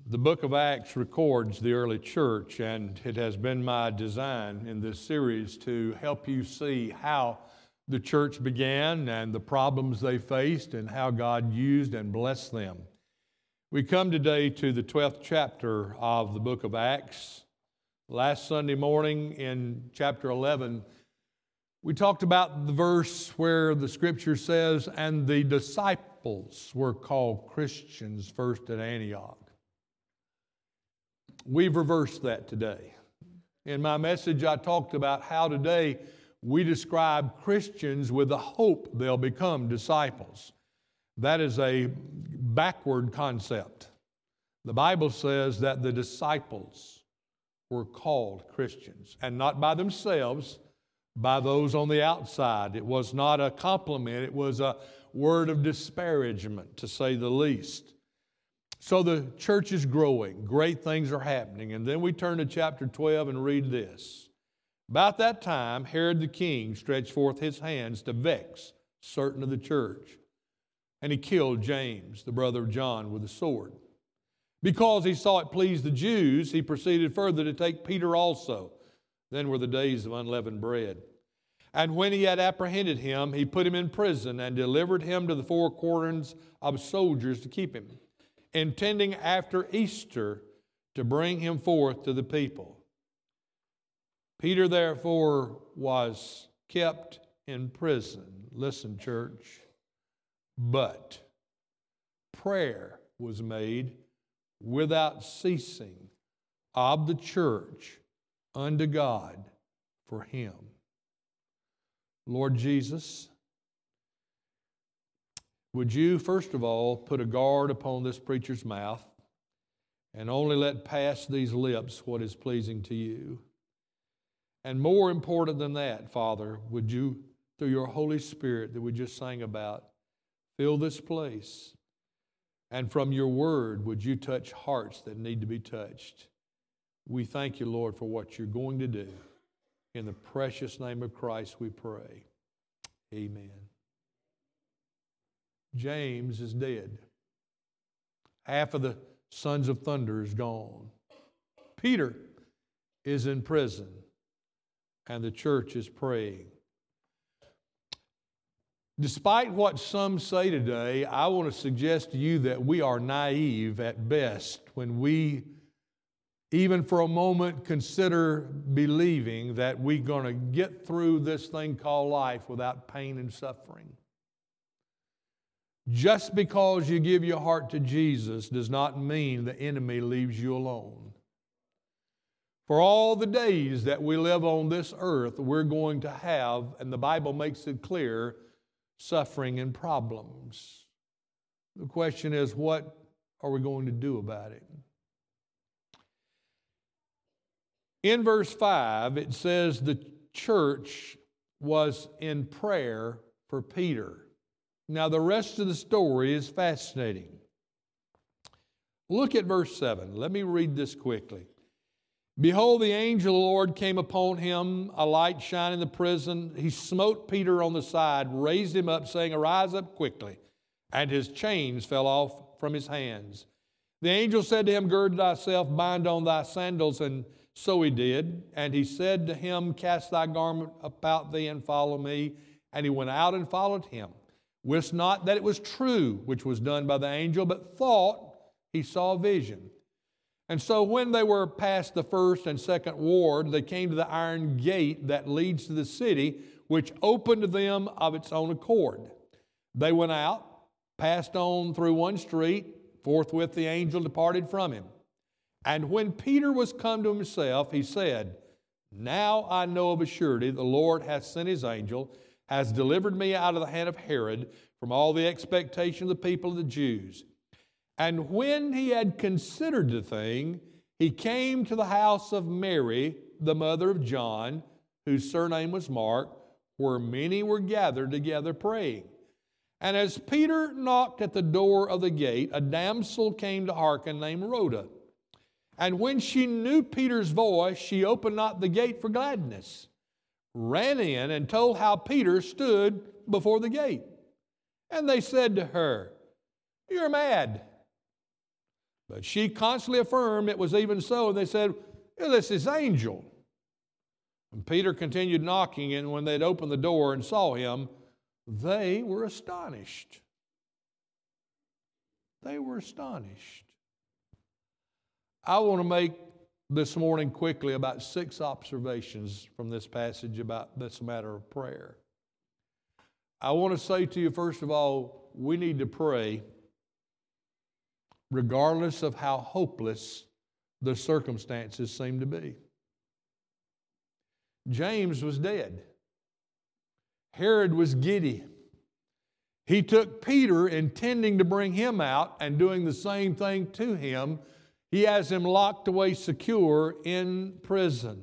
The book of Acts records the early church, and it has been my design in this series to help you see how the church began and the problems they faced and how God used and blessed them. We come today to the 12th chapter of the book of Acts. Last Sunday morning in chapter 11, we talked about the verse where the scripture says, "And the disciples were called Christians first at Antioch." We've reversed that today. In my message, I talked about how today we describe Christians with the hope they'll become disciples. That is a backward concept. The Bible says that the disciples were called Christians, and not by themselves, by those on the outside. It was not a compliment, it was a word of disparagement, to say the least. So the church is growing. Great things are happening. And then we turn to chapter 12 and read this. About that time, Herod the king stretched forth his hands to vex certain of the church. And he killed James, the brother of John, with a sword. Because he saw it pleased the Jews, he proceeded further to take Peter also. Then were the days of unleavened bread. And when he had apprehended him, he put him in prison and delivered him to the four quarters of soldiers to keep him, intending after Easter to bring him forth to the people. Peter, therefore, was kept in prison. Listen, church. But prayer was made without ceasing of the church unto God for him. Lord Jesus, would you, first of all, put a guard upon this preacher's mouth and only let pass these lips what is pleasing to you? And more important than that, Father, would you, through your Holy Spirit that we just sang about, fill this place. And from your word, would you touch hearts that need to be touched? We thank you, Lord, for what you're going to do. In the precious name of Christ we pray. Amen. James is dead. Half of the sons of thunder is gone. Peter is in prison, and the church is praying. Despite what some say today, I want to suggest to you that we are naive at best when we, even for a moment, consider believing that we're going to get through this thing called life without pain and suffering. Just because you give your heart to Jesus does not mean the enemy leaves you alone. For all the days that we live on this earth, we're going to have, and the Bible makes it clear, suffering and problems. The question is, what are we going to do about it? In verse 5, it says the church was in prayer for Peter. Now, the rest of the story is fascinating. Look at verse 7. Let me read this quickly. Behold, the angel of the Lord came upon him, a light shined in the prison. He smote Peter on the side, raised him up, saying, Arise up quickly. And his chains fell off from his hands. The angel said to him, Gird thyself, bind on thy sandals. And so he did. And he said to him, Cast thy garment about thee and follow me. And he went out and followed him. Wist not that it was true, which was done by the angel, but thought he saw a vision. And so when they were past the first and second ward, they came to the iron gate that leads to the city, which opened to them of its own accord. They went out, passed on through one street. Forthwith the angel departed from him. And when Peter was come to himself, he said, Now I know of a surety the Lord hath sent his angel, has delivered me out of the hand of Herod from all the expectation of the people of the Jews. And when he had considered the thing, he came to the house of Mary, the mother of John, whose surname was Mark, where many were gathered together praying. And as Peter knocked at the door of the gate, a damsel came to hearken named Rhoda. And when she knew Peter's voice, she opened not the gate for gladness, ran in and told how Peter stood before the gate. And they said to her, You're mad. But she constantly affirmed it was even so. And they said, well, it's his angel. And Peter continued knocking, and when they'd opened the door and saw him, they were astonished. They were astonished. I want to make this morning quickly about 6 observations from this passage about this matter of prayer. I want to say to you, first of all, we need to pray regardless of how hopeless the circumstances seem to be. James was dead. Herod was giddy. He took Peter, intending to bring him out and doing the same thing to him. He has him locked away secure in prison.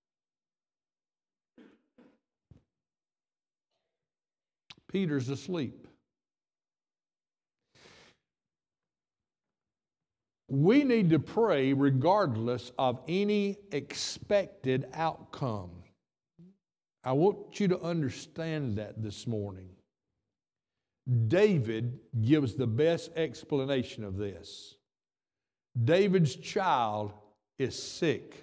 Peter's asleep. We need to pray regardless of any expected outcome. I want you to understand that this morning. David gives the best explanation of this. David's child is sick.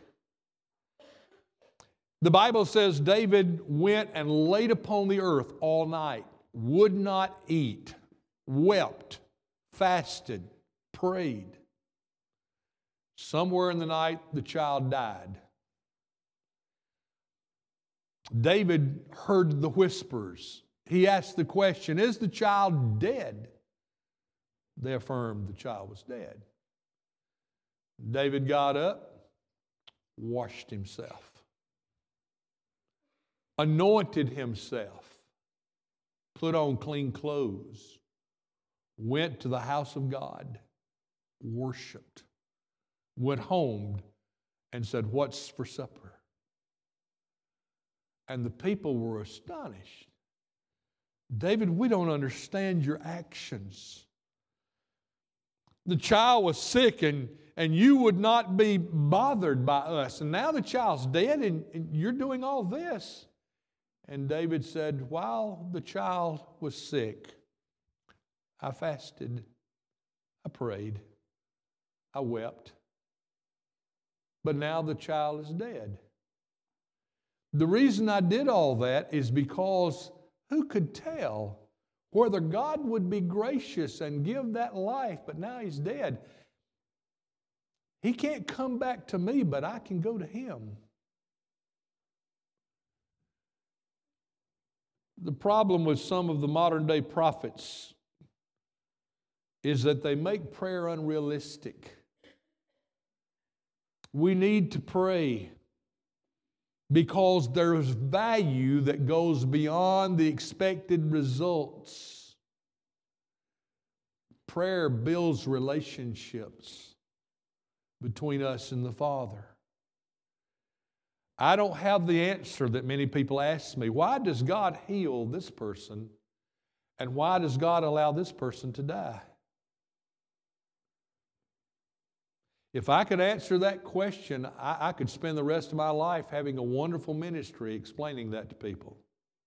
The Bible says David went and laid upon the earth all night, would not eat, wept, fasted, prayed. Somewhere in the night, the child died. David heard the whispers. He asked the question, is the child dead? They affirmed the child was dead. David got up, washed himself, anointed himself, put on clean clothes, went to the house of God, worshiped, went home and said, what's for supper? And the people were astonished. David, we don't understand your actions. The child was sick and you would not be bothered by us. And now the child's dead and you're doing all this. And David said, while the child was sick, I fasted, I prayed, I wept. But now the child is dead. The reason I did all that is because who could tell whether God would be gracious and give that life, but now he's dead. He can't come back to me, but I can go to him. The problem with some of the modern day prophets is that they make prayer unrealistic. We need to pray because there's value that goes beyond the expected results. Prayer builds relationships between us and the Father. I don't have the answer that many people ask me. Why does God heal this person? And why does God allow this person to die? If I could answer that question, I could spend the rest of my life having a wonderful ministry explaining that to people.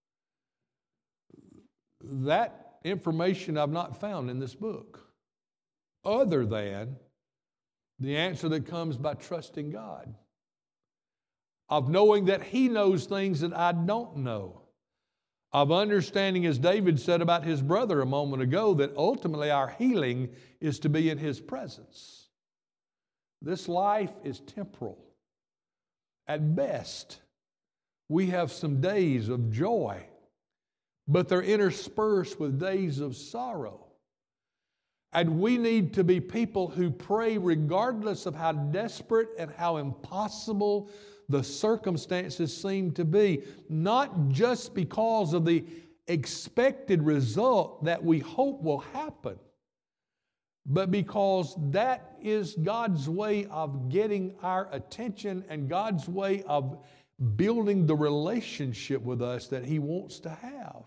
That information I've not found in this book, other than the answer that comes by trusting God, of knowing that he knows things that I don't know, of understanding, as David said about his brother a moment ago, that ultimately our healing is to be in his presence. This life is temporal. At best, we have some days of joy, but they're interspersed with days of sorrow. And we need to be people who pray regardless of how desperate and how impossible the circumstances seem to be, not just because of the expected result that we hope will happen, but because that is God's way of getting our attention and God's way of building the relationship with us that he wants to have.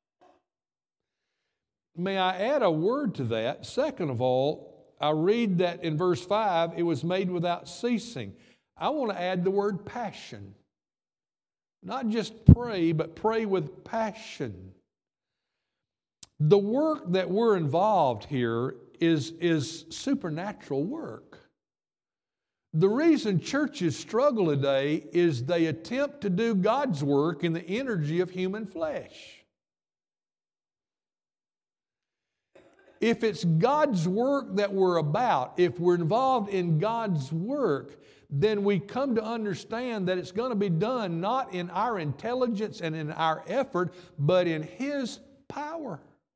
May I add a word to that? Second of all, I read that in verse 5, it was made without ceasing. I want to add the word passion. Not just pray, but pray with passion. The work that we're involved here is supernatural work. The reason churches struggle today is they attempt to do God's work in the energy of human flesh. If it's God's work that we're about, if we're involved in God's work, then we come to understand that it's going to be done not in our intelligence and in our effort, but in His power.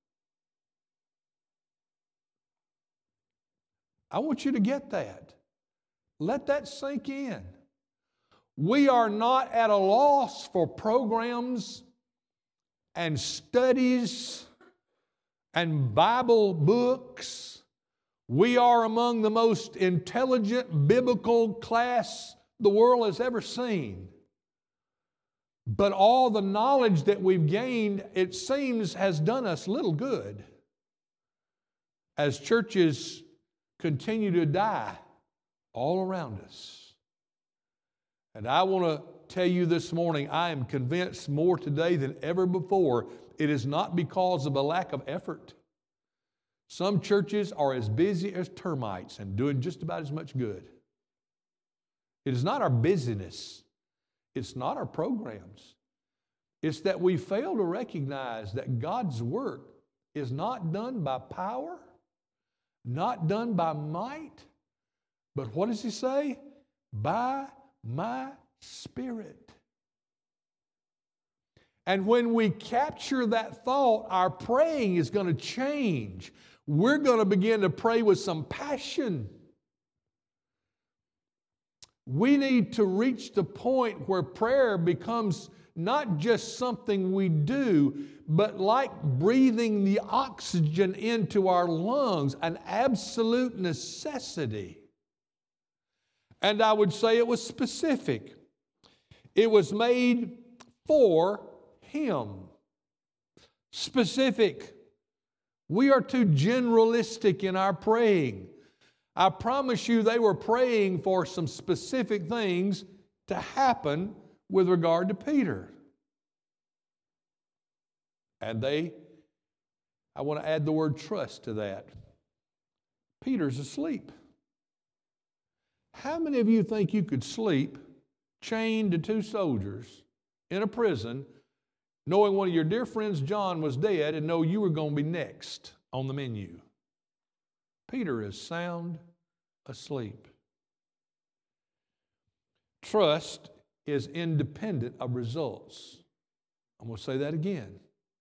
I want you to get that. Let that sink in. We are not at a loss for programs and studies and Bible books. We are among the most intelligent biblical class the world has ever seen. But all the knowledge that we've gained, it seems, has done us little good as churches continue to die all around us. And I want to tell you this morning, I am convinced more today than ever before, it is not because of a lack of effort. Some churches are as busy as termites and doing just about as much good. It is not our busyness. It's not our programs. It's that we fail to recognize that God's work is not done by power, not done by might, but what does He say? By my Spirit. And when we capture that thought, our praying is going to change. We're going to begin to pray with some passion. We need to reach the point where prayer becomes not just something we do, but like breathing the oxygen into our lungs, an absolute necessity. And I would say it was specific. It was made for Him. Specific. We are too generalistic in our praying. I promise you they were praying for some specific things to happen with regard to Peter. And I want to add the word trust to that. Peter's asleep. How many of you think you could sleep chained to two soldiers in a prison, knowing one of your dear friends, John, was dead, and know you were going to be next on the menu? Peter is sound asleep. Trust is independent of results. I'm going to say that again.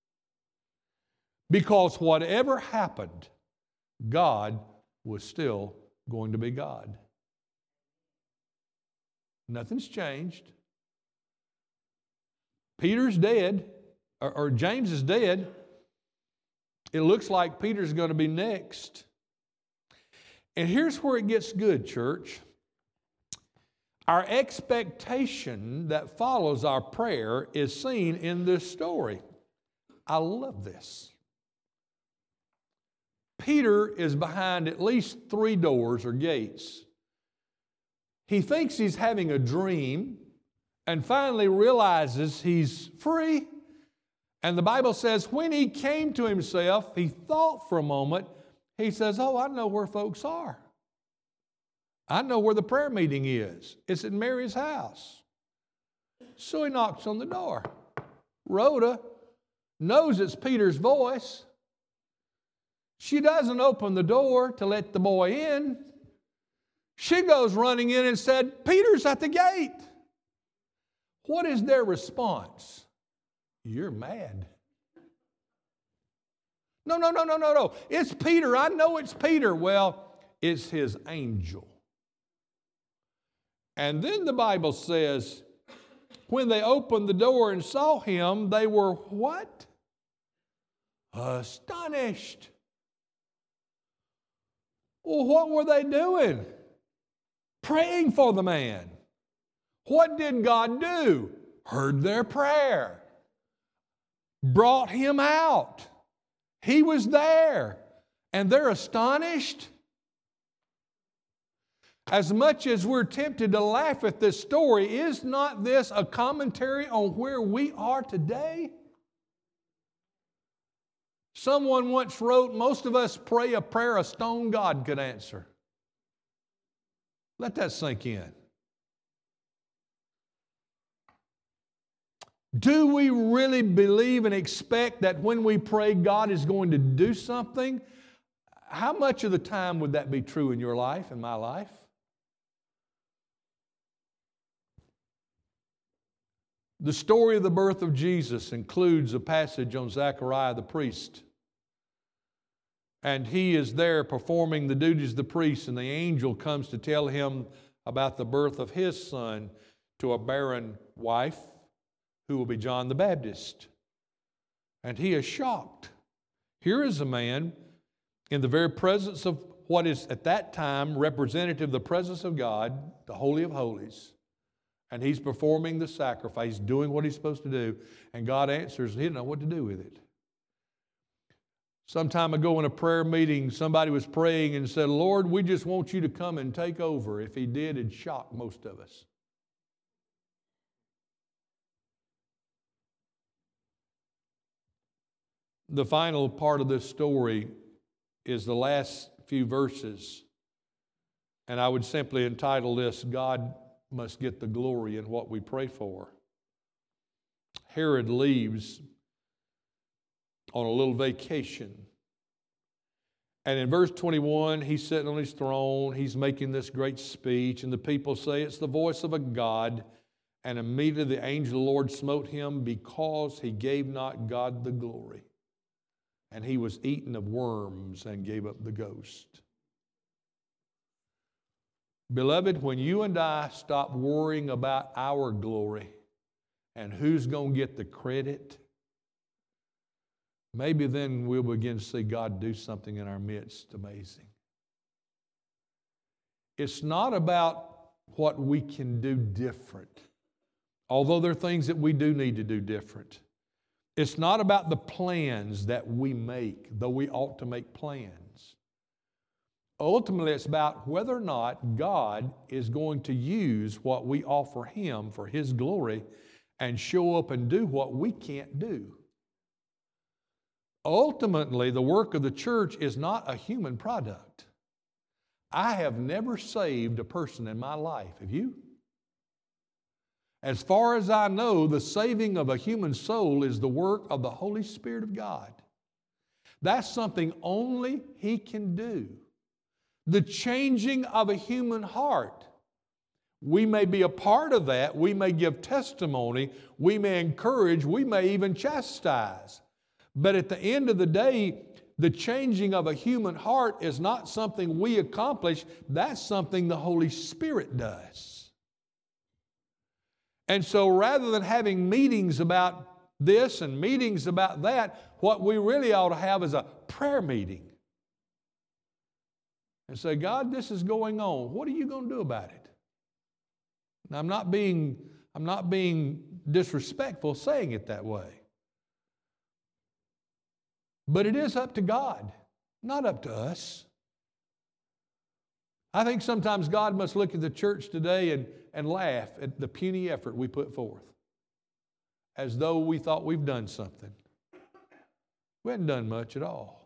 Because whatever happened, God was still going to be God. Nothing's changed. Peter's dead, or James is dead. It looks like Peter's going to be next. And here's where it gets good, church. Our expectation that follows our prayer is seen in this story. I love this. Peter is behind at least 3 doors or gates. He thinks he's having a dream and finally realizes he's free. And the Bible says when he came to himself, he thought for a moment. He says, oh, I know where folks are. I know where the prayer meeting is. It's at Mary's house. So he knocks on the door. Rhoda knows it's Peter's voice. She doesn't open the door to let the boy in. She goes running in and said, Peter's at the gate. What is their response? You're mad. No. It's Peter. I know it's Peter. Well, it's his angel. And then the Bible says, when they opened the door and saw him, they were what? Astonished. Well, what were they doing? Praying for the man. What did God do? Heard their prayer. Brought him out. He was there. And they're astonished. As much as we're tempted to laugh at this story, is not this a commentary on where we are today? Someone once wrote, most of us pray a prayer a stone God could answer. Let that sink in. Do we really believe and expect that when we pray, God is going to do something? How much of the time would that be true in your life, in my life? The story of the birth of Jesus includes a passage on Zechariah the priest. And he is there performing the duties of the priest, and the angel comes to tell him about the birth of his son to a barren wife, who will be John the Baptist. And he is shocked. Here is a man in the very presence of what is at that time representative of the presence of God, the Holy of Holies. And he's performing the sacrifice, doing what he's supposed to do. And God answers, and he didn't know what to do with it. Some time ago in a prayer meeting, somebody was praying and said, Lord, we just want you to come and take over. If he did, it'd shock most of us. The final part of this story is the last few verses. And I would simply entitle this, God must get the glory in what we pray for. Herod leaves on a little vacation. And in verse 21, he's sitting on his throne. He's making this great speech. And the people say it's the voice of a God. And immediately the angel of the Lord smote him because he gave not God the glory. And he was eaten of worms and gave up the ghost. Beloved, when you and I stop worrying about our glory and who's going to get the credit, maybe then we'll begin to see God do something in our midst amazing. It's not about what we can do different, although there are things that we do need to do different. It's not about the plans that we make, though we ought to make plans. Ultimately, it's about whether or not God is going to use what we offer Him for His glory and show up and do what we can't do. Ultimately, the work of the church is not a human product. I have never saved a person in my life. Have you? As far as I know, the saving of a human soul is the work of the Holy Spirit of God. That's something only He can do. The changing of a human heart. We may be a part of that. We may give testimony. We may encourage. We may even chastise. But at the end of the day, the changing of a human heart is not something we accomplish. That's something the Holy Spirit does. And so rather than having meetings about this and meetings about that, what we really ought to have is a prayer meeting. And say, God, this is going on. What are you going to do about it? Now, I'm not being disrespectful saying it that way. But it is up to God, not up to us. I think sometimes God must look at the church today and laugh at the puny effort we put forth, as though we thought we've done something. We hadn't done much at all.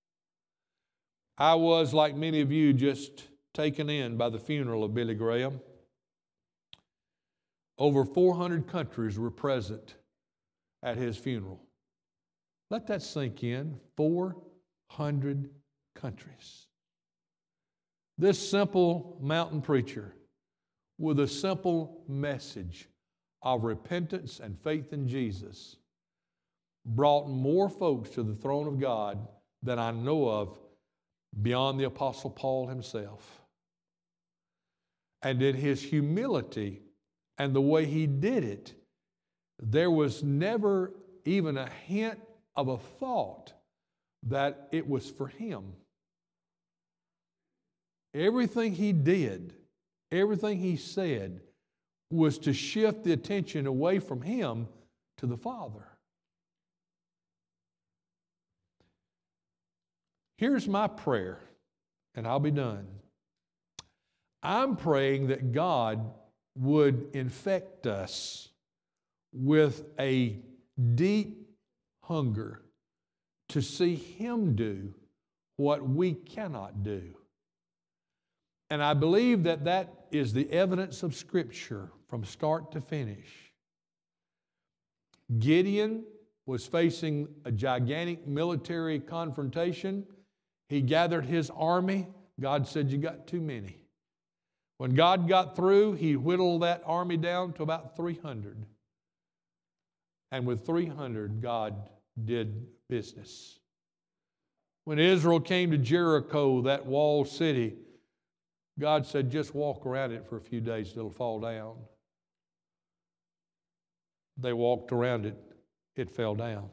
I was, like many of you, just taken in by the funeral of Billy Graham. Over 400 countries were present at his funeral. Let that sink in. 400 countries. This simple mountain preacher with a simple message of repentance and faith in Jesus brought more folks to the throne of God than I know of beyond the Apostle Paul himself. And in his humility and the way he did it, there was never even a hint of a thought that it was for him. Everything he did, everything he said was to shift the attention away from him to the Father. Here's my prayer, and I'll be done. I'm praying that God would infect us with a deep hunger to see Him do what we cannot do. And I believe that that is the evidence of Scripture from start to finish. Gideon was facing a gigantic military confrontation. He gathered his army. God said, "You got too many." When God got through, He whittled that army down to about 300. And with 300, God did business. When Israel came to Jericho, that walled city, God said, "Just walk around it for a few days, it'll fall down." They walked around it, it fell down.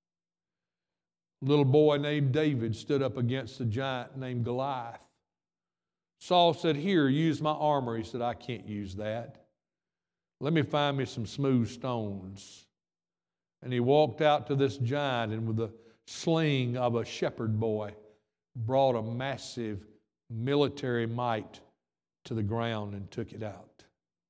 A little boy named David stood up against a giant named Goliath. Saul said, "Here, use my armor." He said, "I can't use that. Let me find me some smooth stones." And he walked out to this giant, and with the sling of a shepherd boy, brought a massive military might to the ground and took it out.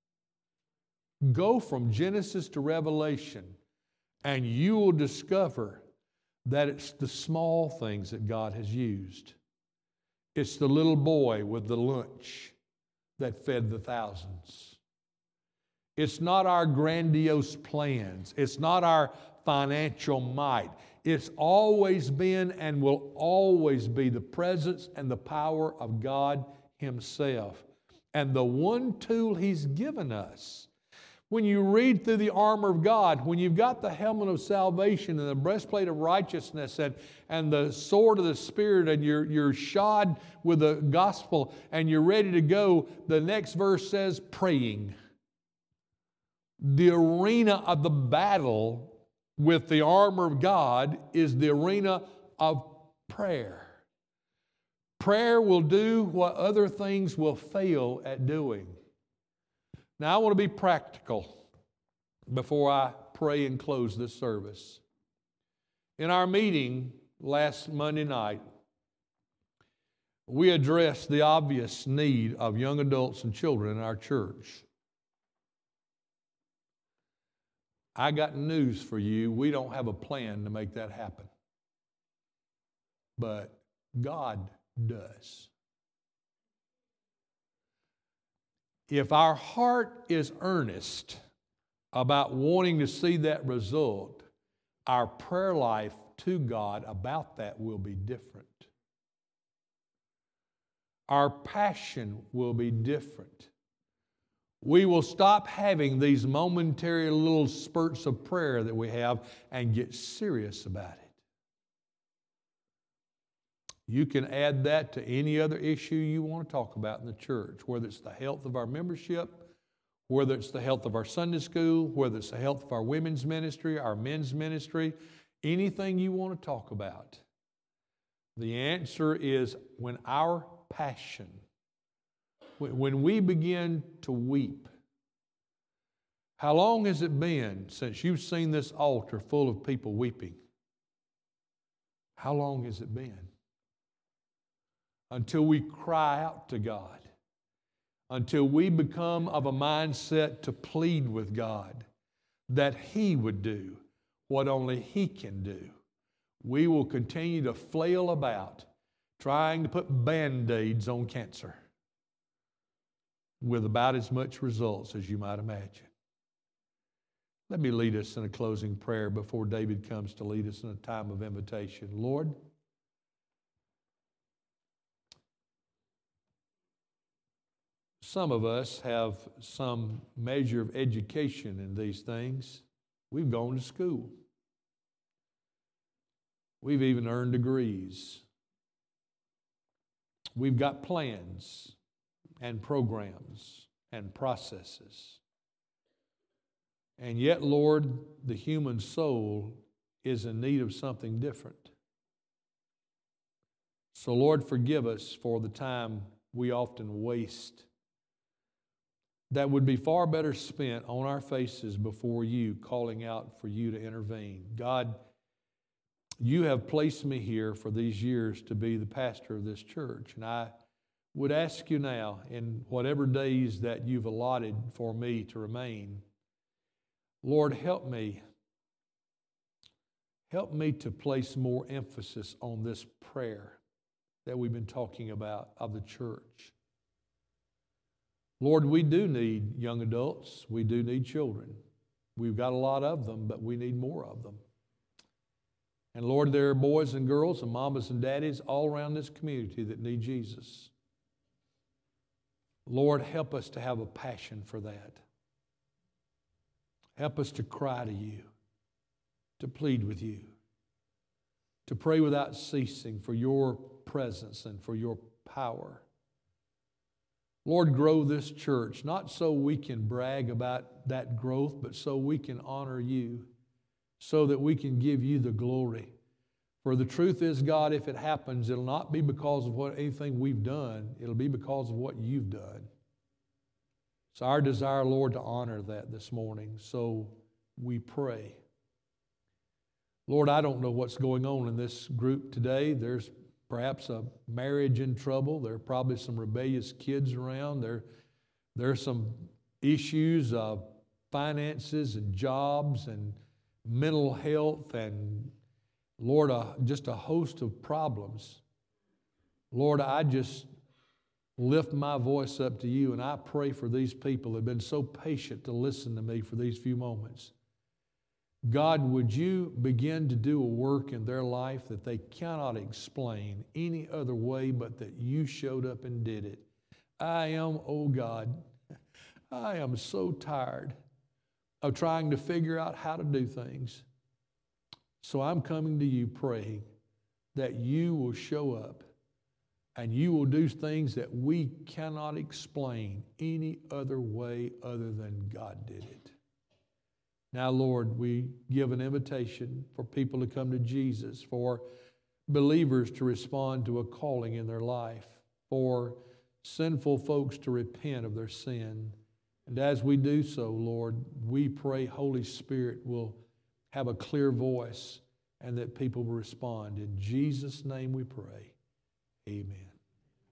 Go from Genesis to Revelation, and you will discover that it's the small things that God has used. It's the little boy with the lunch that fed the thousands. It's not our grandiose plans. It's not our financial might. It's always been and will always be the presence and the power of God Himself. And the one tool He's given us. When you read through the armor of God, when you've got the helmet of salvation and the breastplate of righteousness and the sword of the Spirit, and you're shod with the gospel and you're ready to go, the next verse says praying. The arena of the battle with the armor of God is the arena of prayer. Prayer will do what other things will fail at doing. Now, I want to be practical before I pray and close this service. In our meeting last Monday night, we addressed the obvious need of young adults and children in our church. I got news for you. We don't have a plan to make that happen. But God does. If our heart is earnest about wanting to see that result, our prayer life to God about that will be different. Our passion will be different. We will stop having these momentary little spurts of prayer that we have and get serious about it. You can add that to any other issue you want to talk about in the church, whether it's the health of our membership, whether it's the health of our Sunday school, whether it's the health of our women's ministry, our men's ministry, anything you want to talk about. The answer is when our passion, when we begin to weep. How long has it been since you've seen this altar full of people weeping? How long has it been? Until we cry out to God, until we become of a mindset to plead with God that He would do what only He can do. We will continue to flail about trying to put Band-Aids on cancer with about as much results as you might imagine. Let me lead us in a closing prayer before David comes to lead us in a time of invitation. Lord, some of us have some measure of education in these things. We've gone to school. We've even earned degrees. We've got plans and programs and processes. And yet, Lord, the human soul is in need of something different. So, Lord, forgive us for the time we often waste that would be far better spent on our faces before you, calling out for you to intervene. God, you have placed me here for these years to be the pastor of this church, and I would ask you now, in whatever days that you've allotted for me to remain, Lord, help me. help me to place more emphasis on this prayer that we've been talking about of the church. Lord, we do need young adults. We do need children. We've got a lot of them, but we need more of them. And Lord, there are boys and girls and mamas and daddies all around this community that need Jesus. Lord, help us to have a passion for that. Help us to cry to you, to plead with you, to pray without ceasing for your presence and for your power. Lord, grow this church, not so we can brag about that growth, but so we can honor you, so that we can give you the glory. For the truth is, God, if it happens, it'll not be because of anything we've done. It'll be because of what you've done. It's our desire, Lord, to honor that this morning. So we pray. Lord, I don't know what's going on in this group today. There's perhaps a marriage in trouble. There are probably some rebellious kids around. There are some issues of finances and jobs and mental health and, Lord, just a host of problems. Lord, I just lift my voice up to you, and I pray for these people that have been so patient to listen to me for these few moments. God, would you begin to do a work in their life that they cannot explain any other way but that you showed up and did it. I am, oh God, I am so tired of trying to figure out how to do things. So I'm coming to you praying that you will show up and you will do things that we cannot explain any other way other than God did it. Now, Lord, we give an invitation for people to come to Jesus, for believers to respond to a calling in their life, for sinful folks to repent of their sin. And as we do so, Lord, we pray Holy Spirit will have a clear voice and that people will respond. In Jesus' name we pray. Amen.